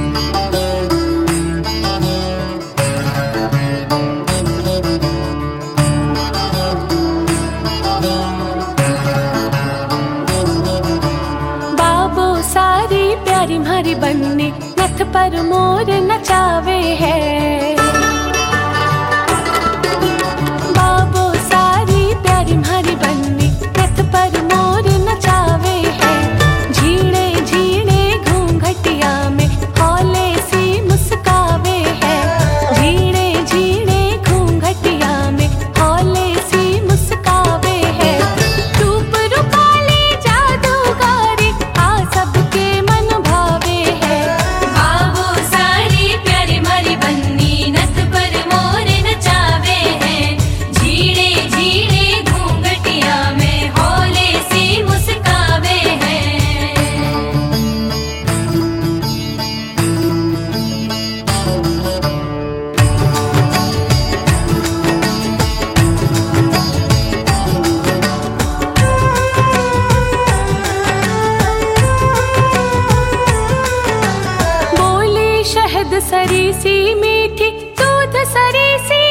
प्यारी म्हारी बन्नी नथ पर मोर नचावे है। बाबो सारी प्यारी म्हारी बन्नी नथ पर मोर नचावे है। झीणे झीणे घूंघटिया में हौले सी मुस्कावे है। झीणे झीणे घूंघटिया में हौले सी मुस्कावे है। रूप रूपाली जादूगारी आ सबके सरी सी मीठी दूध सरी सी